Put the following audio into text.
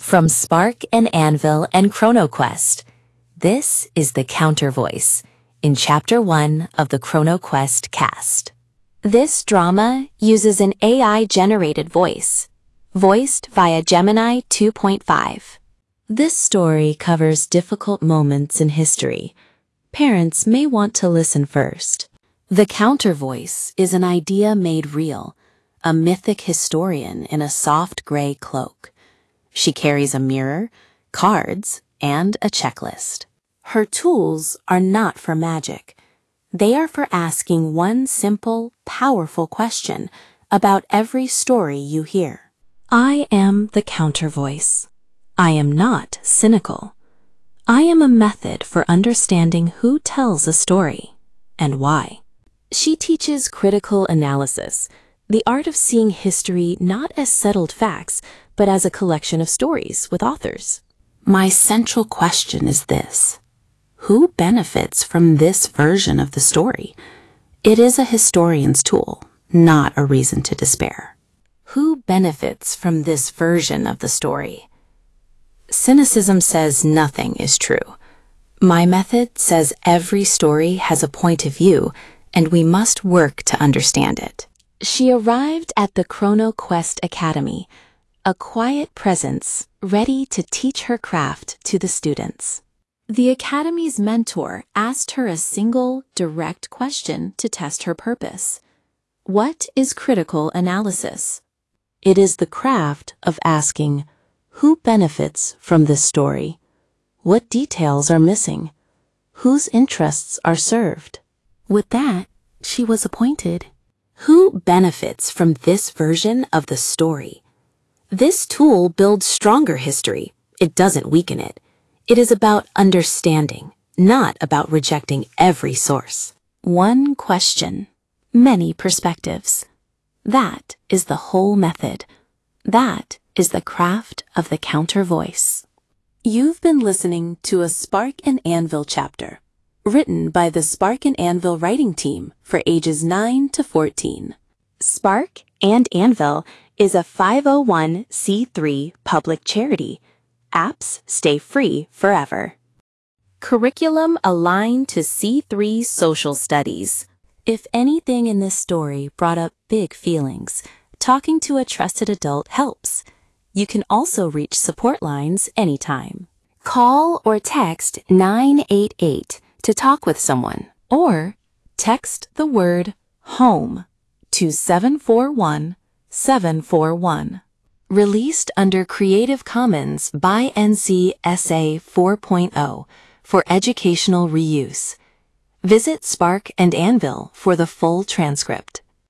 From Spark and Anvil and ChronoQuest, this is the Counter Voice in Chapter 1 of the ChronoQuest cast. This drama uses an AI-generated voice, voiced via Gemini 2.5. This story covers difficult moments in history. Parents may want to listen first. The Counter Voice is an idea made real, a mythic historian in a soft gray cloak. She carries a mirror, cards, and a checklist. Her tools are not for magic. They are for asking one simple, powerful question about every story you hear. I am the Counter Voice. I am not cynical. I am a method for understanding who tells a story and why. She teaches critical analysis, the art of seeing history not as settled facts, but as a collection of stories with authors. My central question is this: who benefits from this version of the story? It is a historian's tool, not a reason to despair. Who benefits from this version of the story? Cynicism says nothing is true. My method says every story has a point of view, and we must work to understand it. She arrived at the ChronoQuest Academy, a quiet presence ready to teach her craft to the students. The Academy's mentor asked her a single, direct question to test her purpose. What is critical analysis? It is the craft of asking, who benefits from this story? What details are missing? Whose interests are served? With that, she was appointed. Who benefits from this version of the story? This tool builds stronger history. It doesn't weaken it. It is about understanding, not about rejecting every source. One question, many perspectives. That is the whole method. That is the craft of the Counter Voice. You've been listening to a Spark and Anvil chapter, written by the Spark and Anvil writing team for ages 9 to 14. Spark and Anvil is a 501c3 public charity. Apps stay free forever. Curriculum aligned to C3 social studies. If anything in this story brought up big feelings, talking to a trusted adult helps. You can also reach support lines anytime. Call or text 988 to talk with someone, or text the word HOME to 741-741. Released under Creative Commons by NC SA 4.0 for educational reuse. Visit Spark and Anvil for the full transcript.